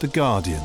The Guardian.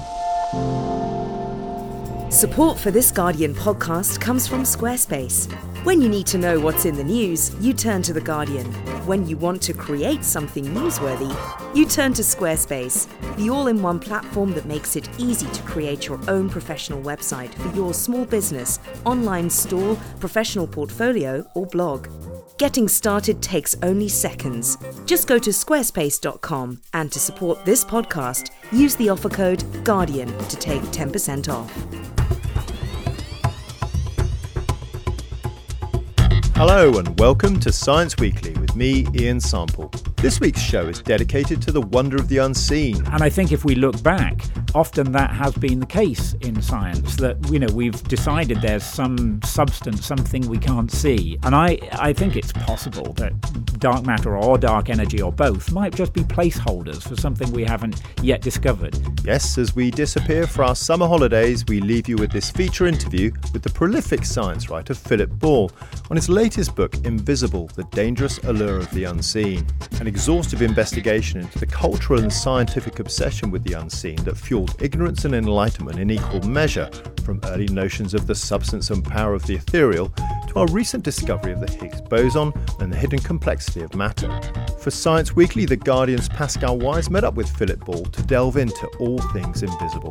Support for this Guardian podcast comes from Squarespace. When you need to know what's in the news, you turn to The Guardian. When you want to create something newsworthy, you turn to Squarespace, the all-in-one platform that makes it easy to create your own professional website for your small business, online store, professional portfolio, or blog. Getting started takes only seconds. Just go to squarespace.com, and to support this podcast, use the offer code GUARDIAN to take 10% off. Hello and welcome to Science Weekly with me, Ian Sample. This week's show is dedicated to the wonder of the unseen. And I think if we look back, often that has been the case in science, that, we've decided there's some substance, something we can't see. And I think it's possible that dark matter or dark energy or both might just be placeholders for something we haven't yet discovered. Yes, as we disappear for our summer holidays, we leave you with this feature interview with the prolific science writer Philip Ball on his latest book, Invisible, The Dangerous Allure of the Unseen. An exhaustive investigation into the cultural and scientific obsession with the unseen that fueled ignorance and enlightenment in equal measure, from early notions of the substance and power of the ethereal to our recent discovery of the Higgs boson and the hidden complexity of matter. For Science Weekly, The Guardian's Pascal Wyse met up with Philip Ball to delve into all things invisible.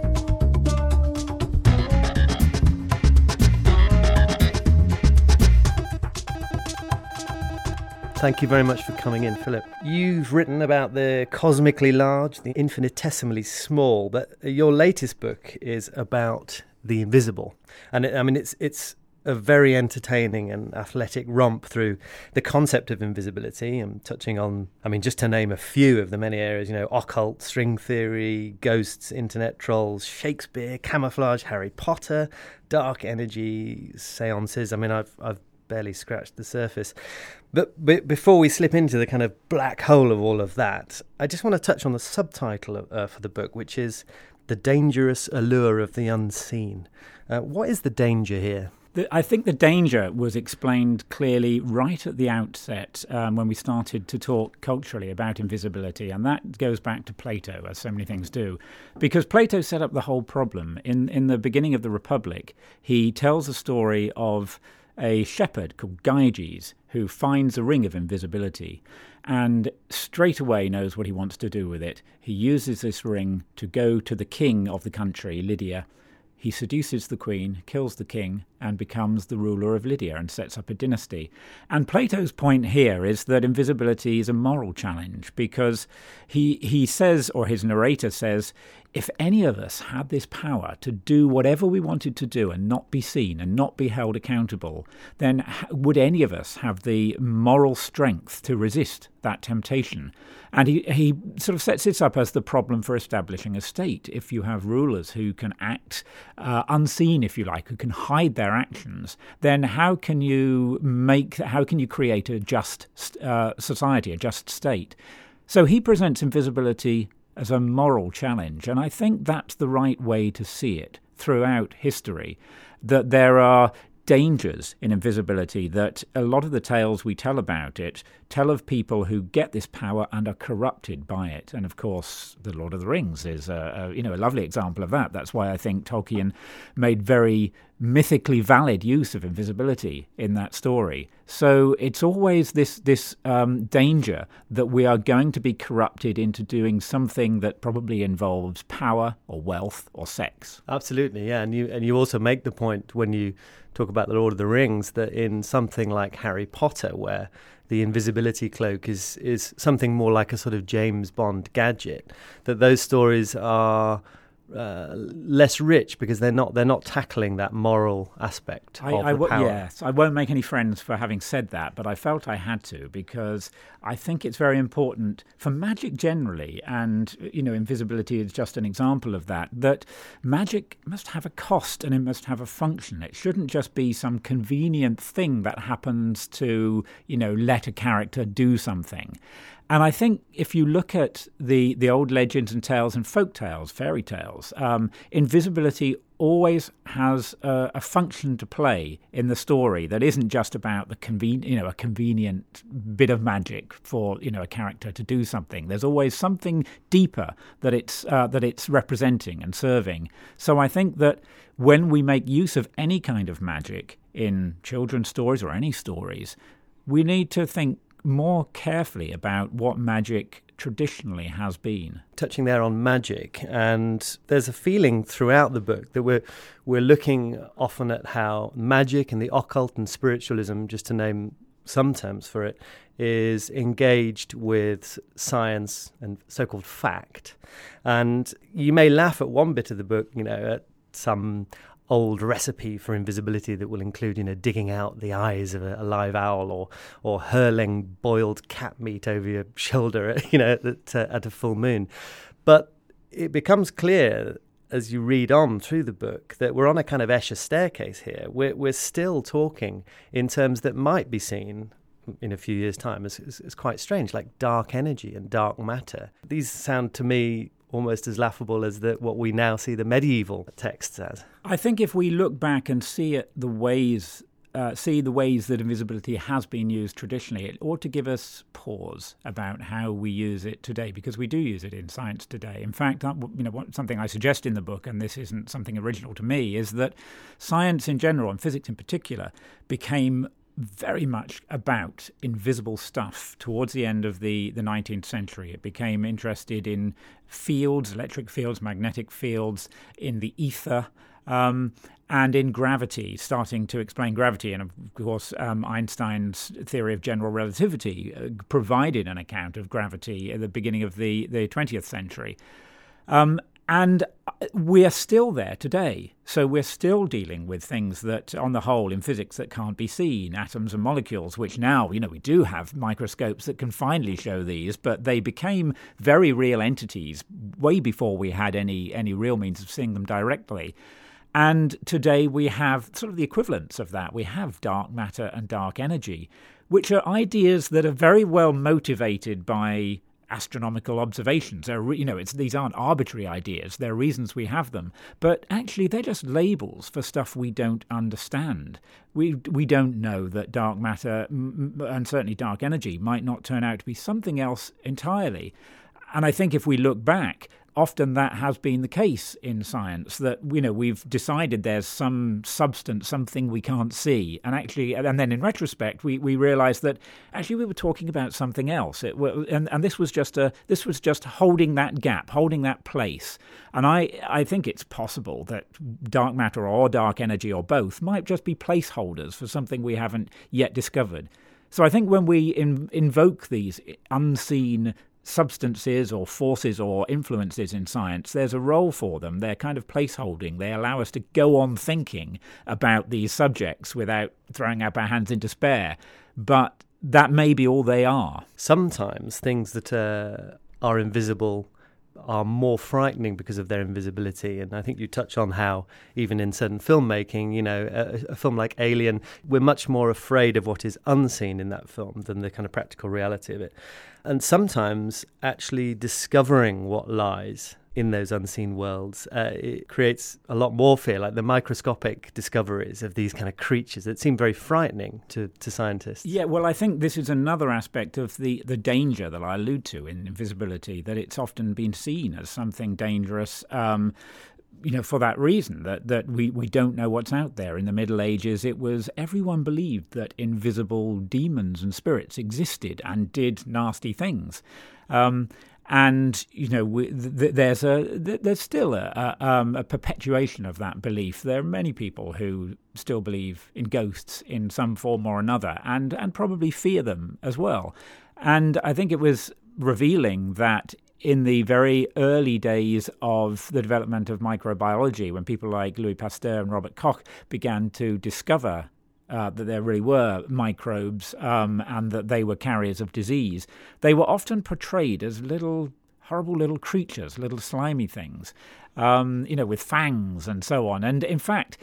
Thank you very much for coming in, Philip. You've written about the cosmically large, the infinitesimally small, but your latest book is about the invisible. And it's a very entertaining and athletic romp through the concept of invisibility and touching on, just to name a few of the many areas, occult, string theory, ghosts, internet trolls, Shakespeare, camouflage, Harry Potter, dark energy, seances. I've barely scratched the surface. But before we slip into the kind of black hole of all of that, I just want to touch on the subtitle for the book, which is The Dangerous Allure of the Unseen. What is the danger here? I think the danger was explained clearly right at the outset when we started to talk culturally about invisibility, and that goes back to Plato, as so many things do, because Plato set up the whole problem. In the beginning of the Republic, he tells a story of a shepherd called Gyges who finds a ring of invisibility and straight away knows what he wants to do with it. He uses this ring to go to the king of the country, Lydia. He seduces the queen, kills the king, and becomes the ruler of Lydia and sets up a dynasty. And Plato's point here is that invisibility is a moral challenge, because he says, or his narrator says, if any of us had this power to do whatever we wanted to do and not be seen and not be held accountable, then would any of us have the moral strength to resist that temptation? And he sort of sets this up as the problem for establishing a state. If you have rulers who can act unseen, if you like, who can hide their actions, then how can you create a just society, a just state? So he presents invisibility as a moral challenge, and I think that's the right way to see it throughout history, that there are dangers in invisibility, that a lot of the tales we tell about it tell of people who get this power and are corrupted by it. And of course, The Lord of the Rings is a lovely example of that. That's why I think Tolkien made very mythically valid use of invisibility in that story. So it's always this danger that we are going to be corrupted into doing something that probably involves power or wealth or sex. Absolutely, yeah. And you also make the point when you talk about The Lord of the Rings that in something like Harry Potter, where the invisibility cloak is something more like a sort of James Bond gadget, that those stories are less rich because they're not tackling that moral aspect of the power. Yes, I won't make any friends for having said that, but I felt I had to, because I think it's very important for magic generally, and invisibility is just an example of that magic must have a cost and it must have a function. It shouldn't just be some convenient thing that happens to let a character do something. And I think if you look at the old legends and tales and folk tales, fairy tales, invisibility always has a function to play in the story that isn't just about a convenient bit of magic for a character to do something. There's always something deeper that it's representing and serving. So I think that when we make use of any kind of magic in children's stories or any stories, we need to think more carefully about what magic traditionally has been. Touching there on magic, and there's a feeling throughout the book that we're looking often at how magic and the occult and spiritualism, just to name some terms for it, is engaged with science and so-called fact. And you may laugh at one bit of the book, at some old recipe for invisibility that will include, digging out the eyes of a live owl or hurling boiled cat meat over your shoulder, at a full moon. But it becomes clear as you read on through the book that we're on a kind of Escher staircase here. We're still talking in terms that might be seen in a few years' time as quite strange, like dark energy and dark matter. These sound to me almost as laughable as what we now see the medieval texts as. I think if we look back and see the ways that invisibility has been used traditionally, it ought to give us pause about how we use it today, because we do use it in science today. In fact, something I suggest in the book, and this isn't something original to me, is that science in general, and physics in particular, became very much about invisible stuff towards the end of the 19th century. It became interested in fields, electric fields, magnetic fields, in the ether, and in gravity, starting to explain gravity. And of course, Einstein's theory of general relativity provided an account of gravity at the beginning of the 20th century. And we're still there today. So we're still dealing with things that, on the whole, in physics, that can't be seen, atoms and molecules, which now, we do have microscopes that can finally show these, but they became very real entities way before we had any real means of seeing them directly. And today we have sort of the equivalents of that. We have dark matter and dark energy, which are ideas that are very well motivated by astronomical observations. These aren't arbitrary ideas. There are reasons we have them. But actually, they're just labels for stuff we don't understand. We don't know that dark matter, and certainly dark energy, might not turn out to be something else entirely. And I think if we look back, often that has been the case in science, that we've decided there's some substance, something we can't see, and then in retrospect we realise that actually we were talking about something else. And this was just holding that gap, holding that place. And I think it's possible that dark matter or dark energy or both might just be placeholders for something we haven't yet discovered. So I think when we invoke these unseen substances or forces or influences in science, there's a role for them. They're kind of placeholding. They allow us to go on thinking about these subjects without throwing up our hands in despair. But that may be all they are. Sometimes things that are invisible are more frightening because of their invisibility. And I think you touch on how even in certain filmmaking, a film like Alien, we're much more afraid of what is unseen in that film than the kind of practical reality of it. And sometimes actually discovering what lies in those unseen worlds, it creates a lot more fear, like the microscopic discoveries of these kind of creatures that seem very frightening to scientists. Yeah, well, I think this is another aspect of the danger that I allude to in invisibility, that it's often been seen as something dangerous, for that reason, that we don't know what's out there. In the Middle Ages, everyone believed that invisible demons and spirits existed and did nasty things. And there's still a perpetuation of that belief. There are many people who still believe in ghosts in some form or another, and probably fear them as well. And I think it was revealing that in the very early days of the development of microbiology, when people like Louis Pasteur and Robert Koch began to discover that there really were microbes and that they were carriers of disease, they were often portrayed as horrible little creatures, little slimy things, with fangs and so on. And in fact,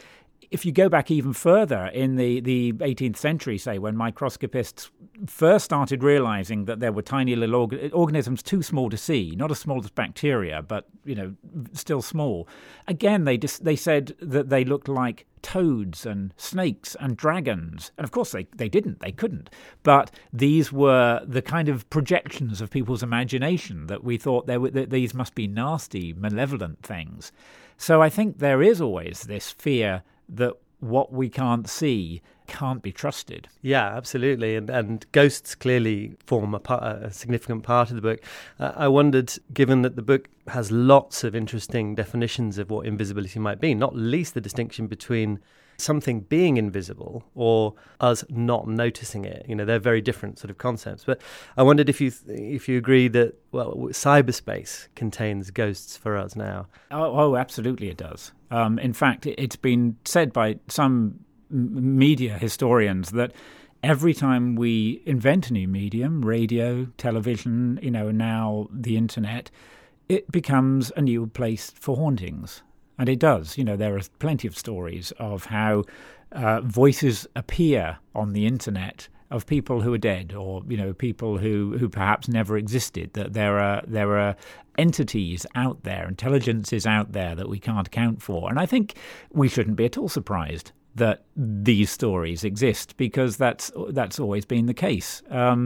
if you go back even further in the 18th century, say, when microscopists first started realizing that there were tiny little organisms too small to see, not as small as bacteria, but, still small. Again, they said that they looked like toads and snakes and dragons. And of course they couldn't. But these were the kind of projections of people's imagination that we thought that these must be nasty, malevolent things. So I think there is always this fear that what we can't see can't be trusted. Yeah, absolutely. And ghosts clearly form a significant part of the book. I wondered, given that the book has lots of interesting definitions of what invisibility might be, not least the distinction between something being invisible or us not noticing it. They're very different sort of concepts. But I wondered if you agree that, cyberspace contains ghosts for us now. Oh, absolutely it does. In fact, it's been said by some media historians that every time we invent a new medium, radio, television, now the internet, it becomes a new place for hauntings. And it does. There are plenty of stories of how voices appear on the internet of people who are dead, or people who perhaps never existed. That there are entities out there, intelligences out there that we can't account for. And I think we shouldn't be at all surprised that these stories exist, because that's always been the case.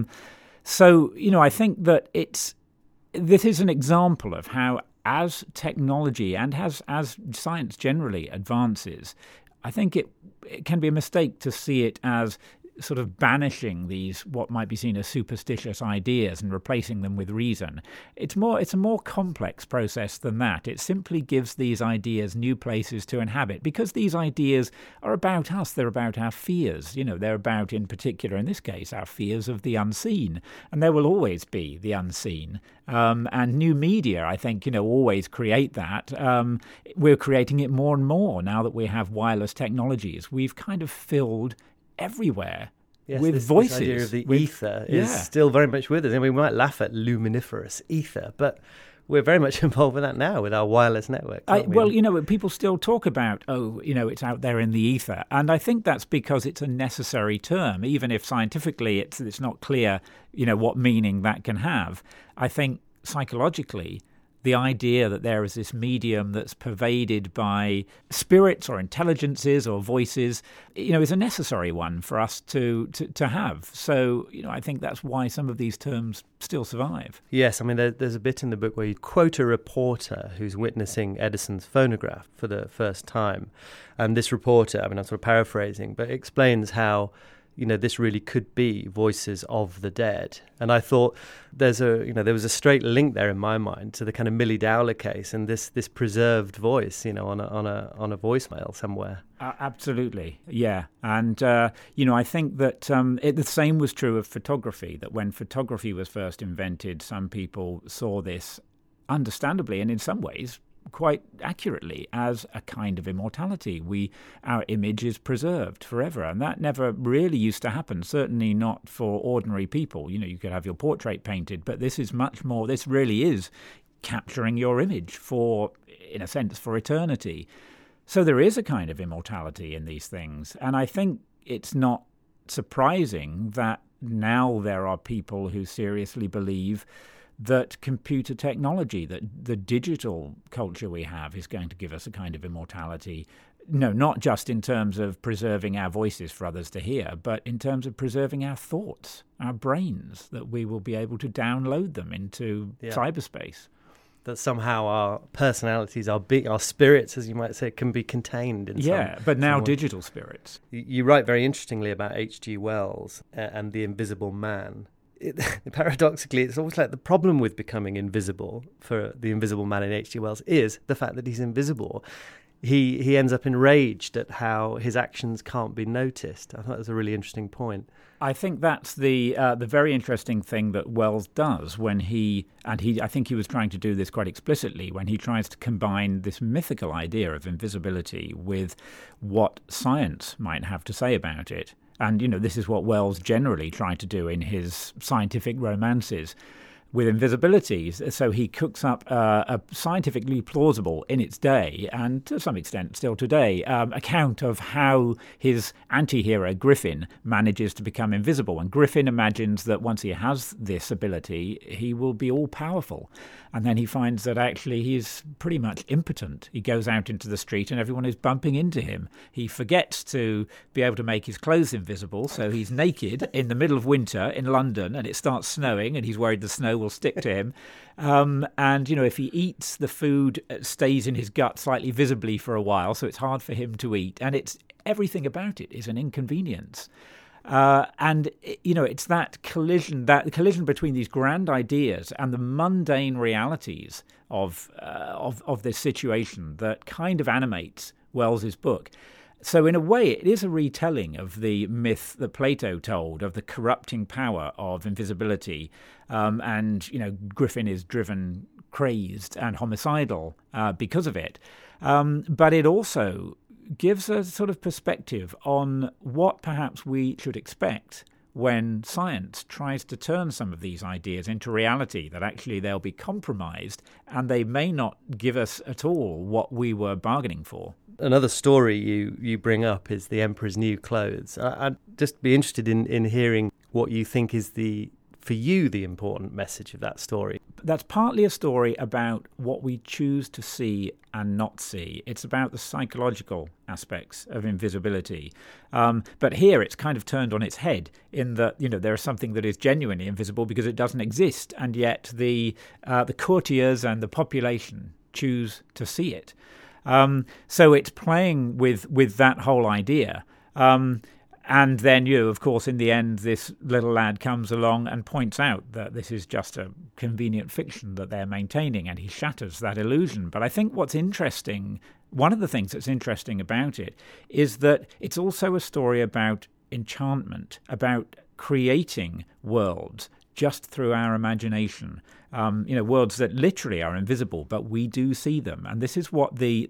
So I think that this is an example of how, as technology and as science generally advances, I think it can be a mistake to see it as sort of banishing these what might be seen as superstitious ideas and replacing them with reason. It's a more complex process than that. It simply gives these ideas new places to inhabit, because these ideas are about us. They're about our fears. They're about, in particular, in this case, our fears of the unseen. And there will always be the unseen. And new media, I think, always create that. We're creating it more and more now that we have wireless technologies. We've kind of filled everywhere with voices. This idea of the ether is still very much with us. We might laugh at luminiferous ether, but we're very much involved with that now with our wireless network. People still talk about, it's out there in the ether. And I think that's because it's a necessary term, even if scientifically it's not clear, what meaning that can have. I think psychologically, the idea that there is this medium that's pervaded by spirits or intelligences or voices, is a necessary one for us to have. So, I think that's why some of these terms still survive. Yes, there's a bit in the book where you quote a reporter who's witnessing Edison's phonograph for the first time. And this reporter, I'm sort of paraphrasing, but explains how this really could be voices of the dead. And I thought there was a straight link there in my mind to the kind of Millie Dowler case and this preserved voice, on a voicemail somewhere. Absolutely, yeah. And, I think that the same was true of photography, that when photography was first invented, some people saw this understandably and in some ways quite accurately as a kind of immortality. Our image is preserved forever, and that never really used to happen, certainly not for ordinary people. You could have your portrait painted, but this is much more, this really is capturing your image in a sense, for eternity. So there is a kind of immortality in these things, and I think it's not surprising that now there are people who seriously believe that computer technology, that the digital culture we have is going to give us a kind of immortality. No, not just in terms of preserving our voices for others to hear, but in terms of preserving our thoughts, our brains, that we will be able to download them into cyberspace. That somehow our personalities, our spirits, as you might say, can be contained in but now digital spirits. You write very interestingly about H.G. Wells and the Invisible Man. Paradoxically, it's almost like the problem with becoming invisible for the Invisible Man in H.G. Wells is the fact that he's invisible. He ends up enraged at how his actions can't be noticed. I thought that was a really interesting point. I think that's the very interesting thing that Wells does when I think he was trying to do this quite explicitly, when he tries to combine this mythical idea of invisibility with what science might have to say about it. And, this is what Wells generally tried to do in his scientific romances. with invisibility. So he cooks up a scientifically plausible in its day, and to some extent still today, account of how his anti-hero Griffin manages to become invisible. And Griffin imagines that once he has this ability, he will be all-powerful. And then he finds that actually he's pretty much impotent. He goes out into the street and everyone is bumping into him. He forgets to be able to make his clothes invisible, so he's naked in the middle of winter in London, and it starts snowing, and he's worried the snow will stick to him. And, if he eats, the food stays in his gut slightly visibly for a while, so it's hard for him to eat. And everything about it is an inconvenience. And it's that collision between these grand ideas and the mundane realities of this situation that kind of animates Wells's book. So in a way, it is a retelling of the myth that Plato told of the corrupting power of invisibility. And Griffin is driven crazed and homicidal because of it. But it also gives a sort of perspective on what perhaps we should expect when science tries to turn some of these ideas into reality, that actually they'll be compromised and they may not give us at all what we were bargaining for. Another story you bring up is The Emperor's New Clothes. I'd just be interested in hearing what you think is for you the important message of that story. That's partly a story about what we choose to see and not see. It's about the psychological aspects of invisibility. But here it's kind of turned on its head in that, there is something that is genuinely invisible because it doesn't exist, and yet the courtiers and the population choose to see it. So it's playing with that whole idea. And then of course, in the end, this little lad comes along and points out that this is just a convenient fiction that they're maintaining, and he shatters that illusion. But I think one of the things that's interesting about it is that it's also a story about enchantment, about creating worlds just through our imagination. Worlds that literally are invisible, but we do see them. And this is what the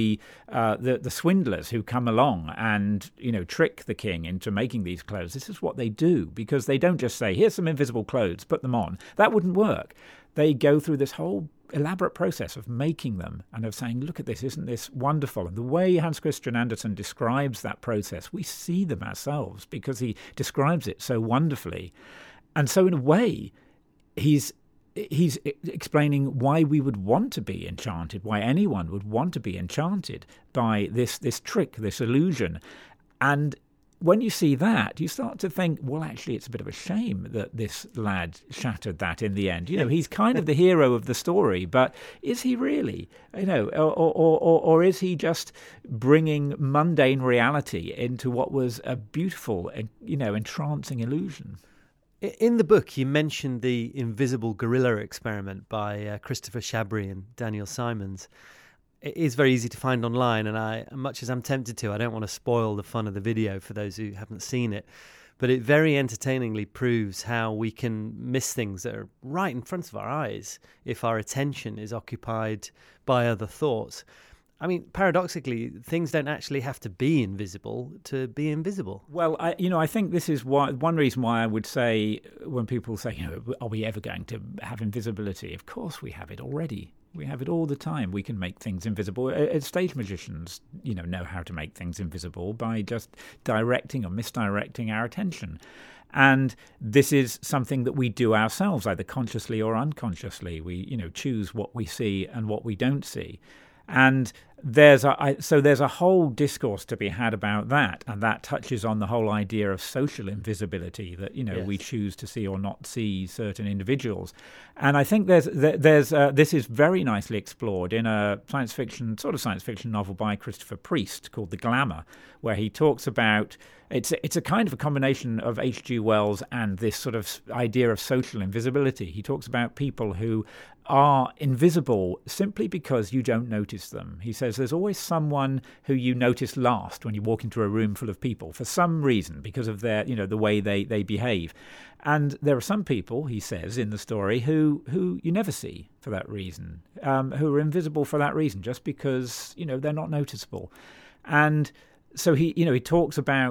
swindlers who come along and trick the king into making these clothes. This is what they do, because they don't just say, "Here's some invisible clothes, put them on." That wouldn't work. They go through this whole elaborate process of making them and of saying, "Look at this, isn't this wonderful?" And the way Hans Christian Andersen describes that process, we see them ourselves because he describes it so wonderfully. And so in a way, he's explaining why we would want to be enchanted, why anyone would want to be enchanted by this trick, this illusion. And when you see that, you start to think, well, actually, it's a bit of a shame that this lad shattered that in the end. He's kind of the hero of the story, but is he really? Or is he just bringing mundane reality into what was a beautiful, entrancing illusion? In the book, you mentioned the invisible gorilla experiment by Christopher Chabry and Daniel Simons. It is very easy to find online, and much as I'm tempted to, I don't want to spoil the fun of the video for those who haven't seen it. But it very entertainingly proves how we can miss things that are right in front of our eyes if our attention is occupied by other thoughts. I mean, paradoxically, things don't actually have to be invisible to be invisible. Well, I think this is one reason why I would say when people say, are we ever going to have invisibility? Of course we have it already. We have it all the time. We can make things invisible. Stage magicians, know how to make things invisible by just directing or misdirecting our attention. And this is something that we do ourselves, either consciously or unconsciously. We, choose what we see and what we don't see. And there's a whole discourse to be had about that, and that touches on the whole idea of social invisibility, that yes, we choose to see or not see certain individuals. And I think this is very nicely explored in a science fiction novel by Christopher Priest called The Glamour, where he talks about it's a kind of a combination of H.G. Wells and this sort of idea of social invisibility. He talks about people who are invisible simply because you don't notice them. He says there's always someone who you notice last when you walk into a room full of people for some reason, because of their, the way they behave. And there are some people, he says in the story, who you never see for that reason, who are invisible for that reason, just because, they're not noticeable. And so he talks about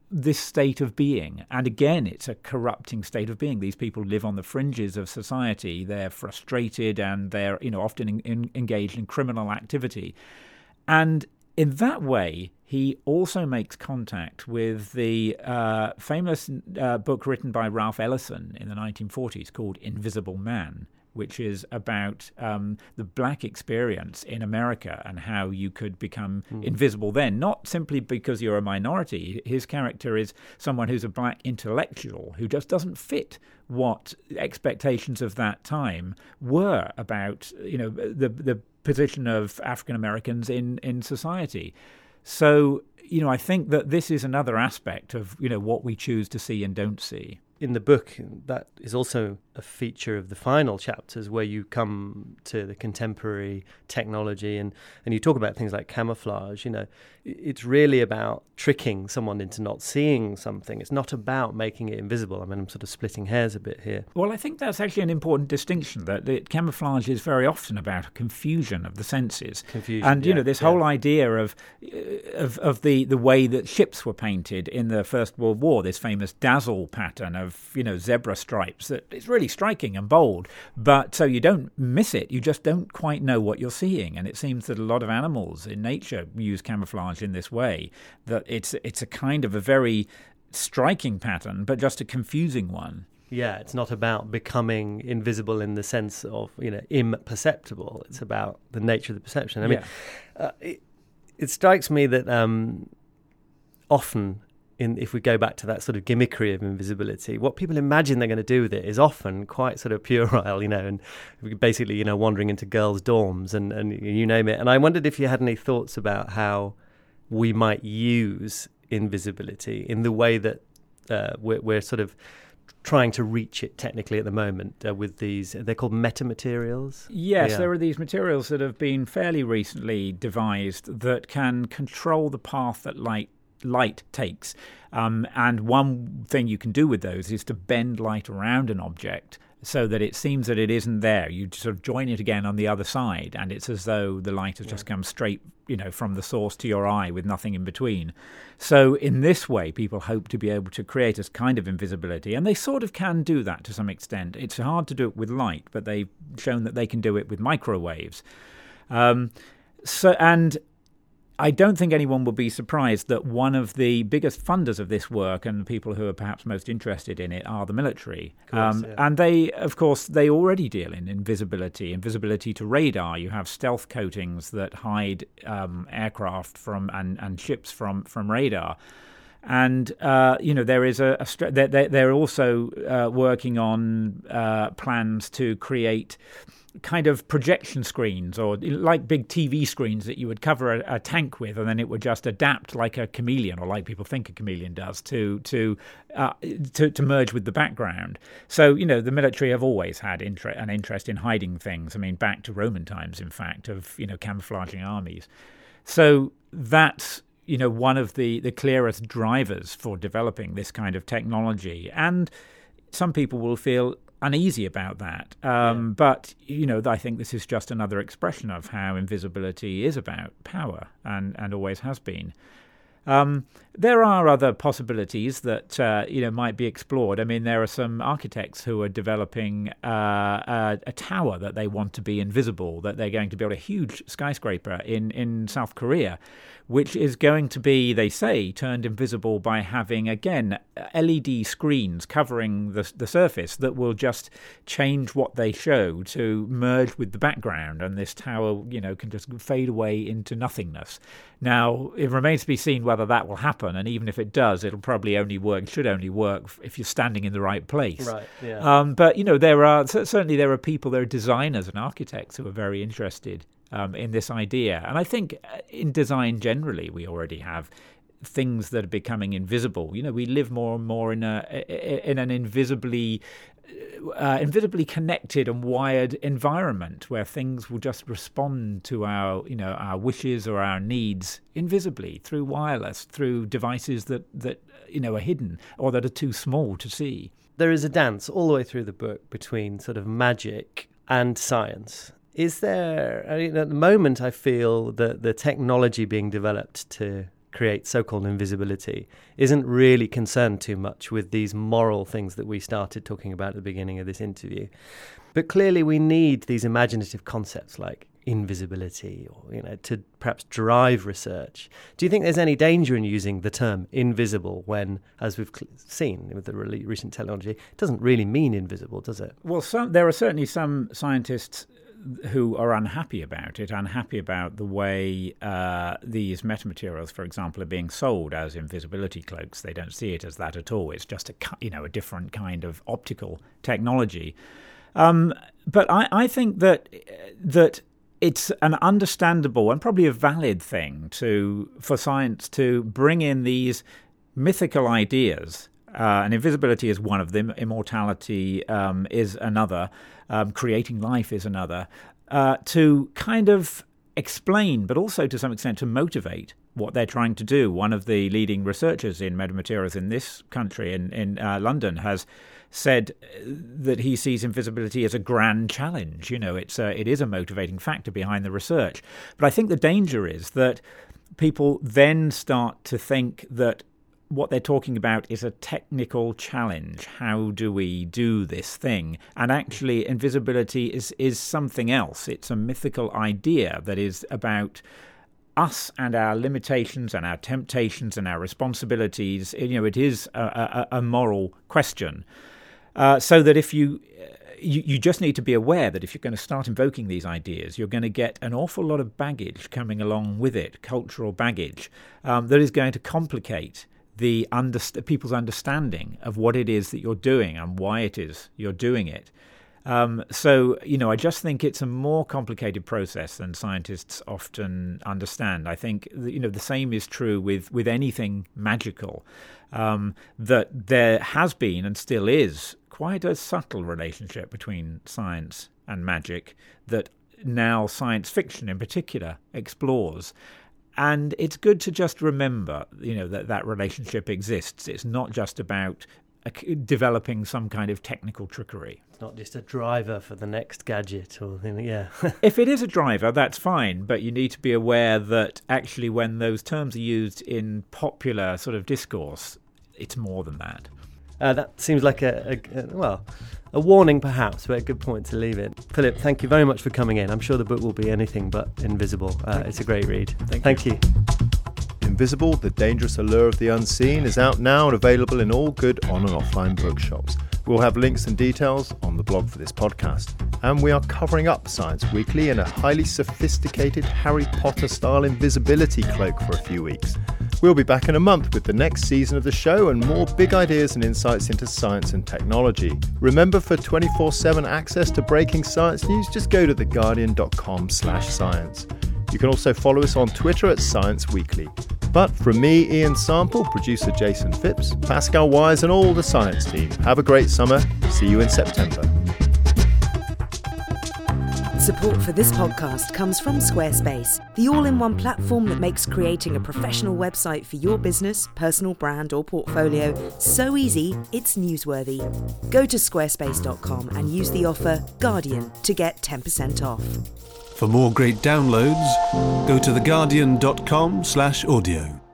this state of being. And again, it's a corrupting state of being. These people live on the fringes of society. They're frustrated and they're, often engaged in criminal activity. And in that way, he also makes contact with the famous book written by Ralph Ellison in the 1940s called Invisible Man, which is about the black experience in America and how you could become invisible then, not simply because you're a minority. His character is someone who's a black intellectual who just doesn't fit what expectations of that time were about, the position of African Americans in society. So, I think that this is another aspect of, what we choose to see and don't see. In the book, that is also a feature of the final chapters where you come to the contemporary technology and you talk about things like camouflage. It's really about tricking someone into not seeing something. It's not about making it invisible. I mean, I'm sort of splitting hairs a bit here. Well, I think that's actually an important distinction, that camouflage is very often about a confusion of the senses. And, this whole idea of the way that ships were painted in the First World War, this famous dazzle pattern of, zebra stripes, that it's really striking and bold, but so you don't miss it, you just don't quite know what you're seeing. And it seems that a lot of animals in nature use camouflage in this way, that it's a kind of a very striking pattern, but just a confusing one. Yeah, it's not about becoming invisible in the sense of, imperceptible. It's about the nature of the perception. I mean, it strikes me that often, if we go back to that sort of gimmickry of invisibility, what people imagine they're going to do with it is often quite sort of puerile, and basically, wandering into girls' dorms and you name it. And I wondered if you had any thoughts about how we might use invisibility in the way that we're sort of trying to reach it technically at the moment with these, they're called metamaterials. Yes, there are these materials that have been fairly recently devised that can control the path that light takes. And one thing you can do with those is to bend light around an object so that it seems that it isn't there. You sort of join it again on the other side, and it's as though the light has just come straight, from the source to your eye with nothing in between. So in this way, people hope to be able to create a kind of invisibility, and they sort of can do that to some extent. It's hard to do it with light, but they've shown that they can do it with microwaves. And I don't think anyone will be surprised that one of the biggest funders of this work and the people who are perhaps most interested in it are the military. And they already deal in invisibility to radar. You have stealth coatings that hide aircraft from and ships from radar. And there is they're also working on plans to create kind of projection screens, or like big TV screens that you would cover a tank with, and then it would just adapt like a chameleon, or like people think a chameleon does, to merge with the background. So the military have always had an interest in hiding things. I mean, back to Roman times, in fact, of camouflaging armies. So that's one of the clearest drivers for developing this kind of technology, and some people will feel uneasy about that. But, I think this is just another expression of how invisibility is about power and always has been. There are other possibilities that, might be explored. I mean, there are some architects who are developing a tower that they want to be invisible, that they're going to build a huge skyscraper in South Korea, which is going to be, they say, turned invisible by having, again, LED screens covering the surface that will just change what they show to merge with the background, and this tower, can just fade away into nothingness. Now, it remains to be seen whether that will happen, and even if it does, it'll probably should only work if you're standing in the right place. Right, yeah. But, there are people, there are designers and architects who are very interested in this idea. And I think in design generally, we already have things that are becoming invisible. We live more and more in an invisibly connected and wired environment where things will just respond to our wishes or our needs invisibly through wireless, through devices that are hidden or that are too small to see. There is a dance all the way through the book between sort of magic and science. Is there, at the moment, I feel that the technology being developed to create so-called invisibility isn't really concerned too much with these moral things that we started talking about at the beginning of this interview. But clearly we need these imaginative concepts like invisibility or, to perhaps drive research. Do you think there's any danger in using the term invisible when, as we've seen with the recent technology, it doesn't really mean invisible, does it? Well, there are certainly some scientists who are unhappy about the way these metamaterials, for example, are being sold as invisibility cloaks. They don't see it as that at all. It's just a different kind of optical technology. But I think that it's an understandable and probably a valid thing for science to bring in these mythical ideas. And invisibility is one of them. Immortality is another. Creating life is another. To kind of explain, but also to some extent to motivate what they're trying to do. One of the leading researchers in metamaterials in this country, in London, has said that he sees invisibility as a grand challenge. It is a motivating factor behind the research. But I think the danger is that people then start to think that what they're talking about is a technical challenge. How do we do this thing? And actually, invisibility is something else. It's a mythical idea that is about us and our limitations and our temptations and our responsibilities. It is a moral question. So that if you just need to be aware that if you're going to start invoking these ideas, you're going to get an awful lot of baggage coming along with it, cultural baggage, that is going to complicate people's understanding of what it is that you're doing and why it is you're doing it. I just think it's a more complicated process than scientists often understand. I think, the same is true with anything magical, that there has been and still is quite a subtle relationship between science and magic that now science fiction in particular explores. And it's good to just remember, that relationship exists. It's not just about developing some kind of technical trickery. It's not just a driver for the next gadget or anything, yeah. If it is a driver, that's fine, but you need to be aware that actually when those terms are used in popular sort of discourse, it's more than that. That seems like a warning perhaps, but a good point to leave it. Philip, thank you very much for coming in. I'm sure the book will be anything but invisible. It's a great read. Thank you. Invisible, The Dangerous Allure of the Unseen is out now and available in all good on and offline bookshops. We'll have links and details on the blog for this podcast. And we are covering up Science Weekly in a highly sophisticated Harry Potter-style invisibility cloak for a few weeks. We'll be back in a month with the next season of the show and more big ideas and insights into science and technology. Remember, for 24/7 access to breaking science news, just go to theguardian.com/science. You can also follow us on Twitter at Science Weekly. But from me, Ian Sample, producer Jason Phipps, Pascal Wise and all the science team, have a great summer. See you in September. Support for this podcast comes from Squarespace, the all-in-one platform that makes creating a professional website for your business, personal brand or portfolio so easy it's newsworthy. Go to squarespace.com and use the offer Guardian to get 10% off. For more great downloads, go to theguardian.com/audio.